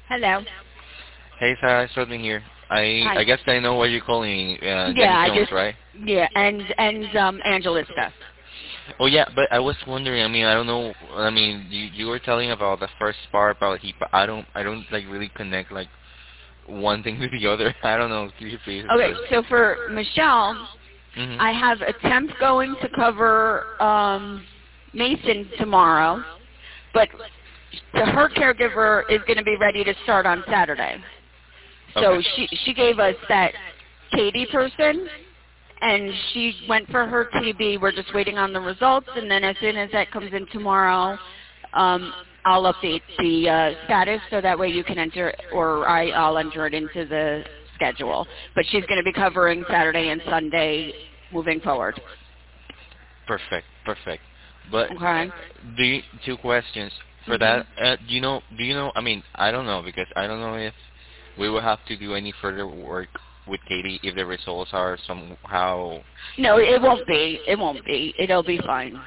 Hello. Hey, Sarah, it's Rodney here. I Hi. guess I know what you're calling Yeah, Dennis I Jones, just right? and Angeliska. Oh yeah, but I was wondering. I mean, I don't know. I mean, you were telling about the first part about he. I don't like really connect like one thing with the other. I don't know. Could you please Okay, explain? so for Michelle, Mhm. I have a temp going to cover Mason tomorrow, but her caregiver is going to be ready to start on Saturday. Okay. So she gave us that Katie person, and she went for her TB. We're just waiting on the results, and then as soon as that comes in tomorrow, I'll update the status so that way you can enter, or I'll enter it into the schedule. But she's going to be covering Saturday and Sunday moving forward. Perfect. Perfect. But Okay. two questions for Mhm. that. Do you know? I mean, I don't know because I don't know if we will have to do any further work with Katie if the results are somehow. No, it won't be. It won't be. It'll be fine.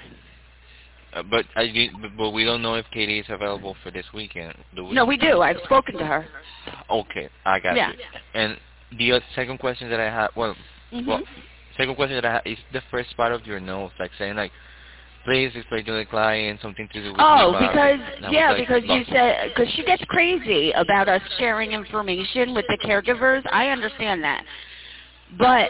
But we don't know if Katie is available for this weekend, do we? No, we do. I've spoken to her. Okay, I got Yeah. you. And the second question that I have, well, Mhm. second question that I have is the first part of your notes, like saying like, please explain to the client something to do with Oh, HIPAA. because And I was yeah, like, because no. you said because she gets crazy about us sharing information with the caregivers. I understand that, but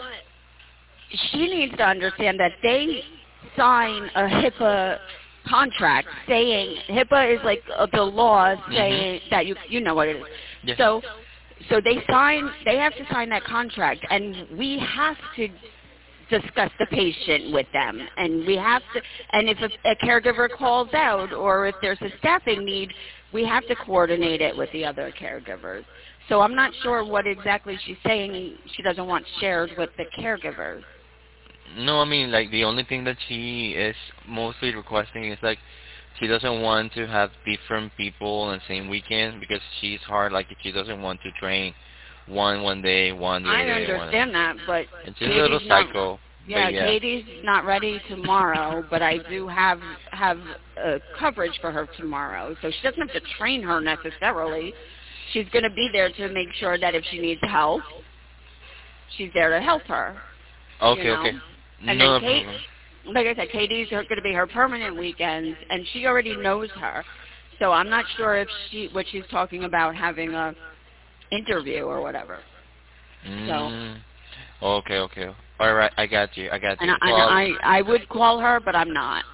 she needs to understand that they sign a HIPAA contract saying HIPAA is like the law Mhm. saying that you know what it is. Yes. So they have to sign that contract, and we have to discuss the patient with them, and we have to, and if a caregiver calls out or if there's a staffing need, we have to coordinate it with the other caregivers. So I'm not sure what exactly she's saying she doesn't want shared with the caregivers. No, I mean like the only thing that she is mostly requesting is like she doesn't want to have different people on the same weekend because she's hard. Like she doesn't want to train one day, one the other I day, one. understand that, but And she's a little Katie's not. psycho, but Yeah, yeah. Katie's not ready tomorrow, but I do have coverage for her tomorrow, so she doesn't have to train her necessarily. She's going to be there to make sure that if she needs help, she's there to help her. You Okay, okay. know, and then No Kate, problem. like I said, Katie's going to be her permanent weekends, and she already knows her. So I'm not sure if what she's talking about having a interview or whatever. So. Mm. Okay, okay. All right, I got you. I got And you. Well, I would call her, but I'm not.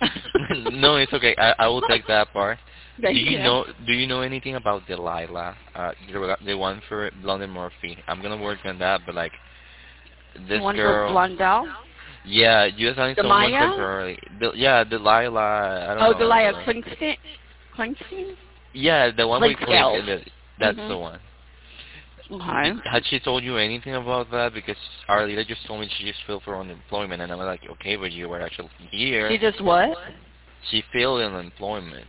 no, it's okay. I will take that part. Do Thank you you. know Do you know anything about Delilah? The one for London Murphy. I'm gonna work on that, but like The this one for girl. Blondell? Yeah, you assigned The someone Maya? temporarily. Yeah, Delilah. I don't Oh, know. Delia Klingsteen? Klingsteen? Yeah, the one with Clink. Clinkscales. That's the Mhm. one. Okay. Had she told you anything about that? Because Arlita just told me she just filled for unemployment, and I'm like, okay, but you were actually She here. just what? She filled unemployment.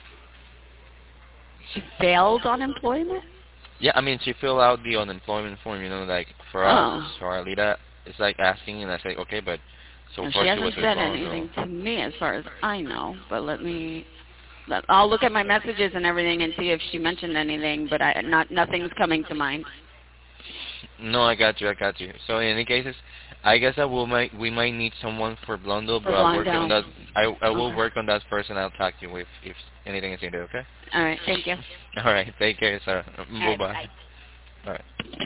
She failed on employment? Yeah, I mean, she filled out the unemployment form, like for us. Oh. So Arlita is like asking, and I say, okay, but so Well, she far she was hasn't with said Bondo. anything to me as far as I know, but I'll look at my messages and everything and see if she mentioned anything, but nothing's coming to mind. No, I got you, I got you. So in any cases, I guess we might need someone for Blondo, For but I'll work on Blondell. that. I will Okay. work on that first, and I'll talk to you if anything is needed. Okay. All right. Thank you. All right. Take care, sir. All Bye right. bye. Bye. All right.